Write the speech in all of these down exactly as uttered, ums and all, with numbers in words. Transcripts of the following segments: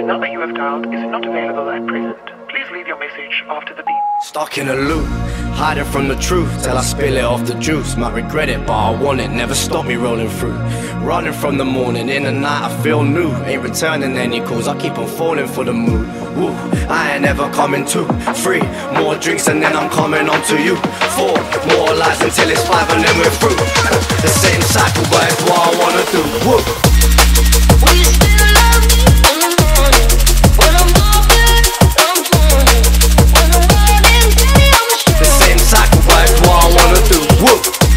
The number you have dialed is not available at present. Please leave your message after the beep. Stuck in a loop, hiding from the truth till I spill it off the juice. Might regret it, but I want it, never stop me rolling through. Running from the morning, in the night I feel new. Ain't returning any calls, I keep on falling for the mood. Woo, I ain't ever coming to. Three, more drinks and then I'm coming on to you. Four, more lies until it's five and then we're through. The same cycle, but it's what I wanna do. Woo. Will you still love me in the morning? When I'm all good, I'm falling. When the world ends, baby, I'm strong. The same cycle, but it's what I wanna do. Woo.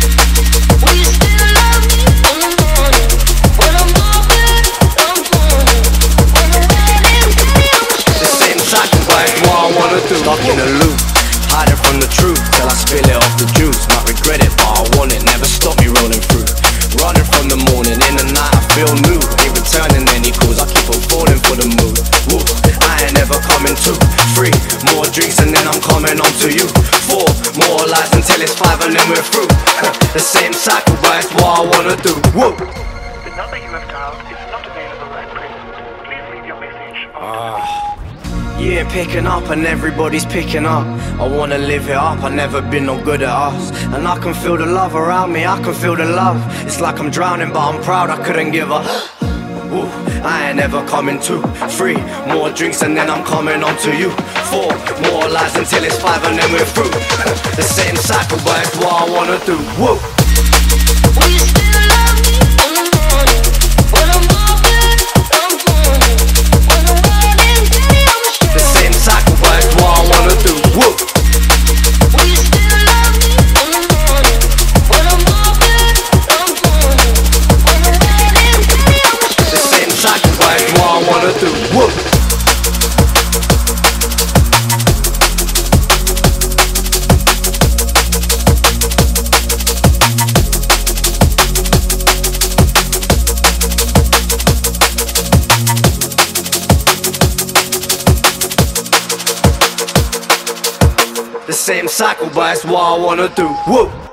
Will you still love me in the morning? When I'm all good, I'm falling. When the world ends, baby, I'm strong. The same cycle, but it's what I wanna do. Stuck in a loop, hiding from the truth till I spill it off the juice. Might regret it, but I want it, never stop me rolling through. Running from the morning, in the night I feel new. Ain't returning any calls, I keep on falling for the mood. Woo, I ain't ever coming to. Three, more drinks and then I'm coming on to you. Four, more lies until it's five and then we're through. The same cycle, but it's what I wanna do. Woo. The number you have dialed is not available at present. Please leave your message after the beep. You ain't picking up and everybody's picking up. I wanna live it up, I never been no good at us. And I can feel the love around me, I can feel the love. It's like I'm drowning but I'm proud I couldn't give up. Ooh, I ain't ever coming to. Three, more drinks and then I'm coming on to you. Four, more lies until it's five and then we're through. The same cycle but it's what I wanna do. Woo. Will you still love me in the morning? When I'm all good, I'm falling. When the world ends, baby, I'm strong. The same cycle but it's what I wanna do. Woo. Will you still love me in the morning? When I'm all good, I'm falling. When the world ends, baby, I'm strong. The same cycle but it's what I wanna do. Woo. The same cycle, but it's what I wanna do. Woo!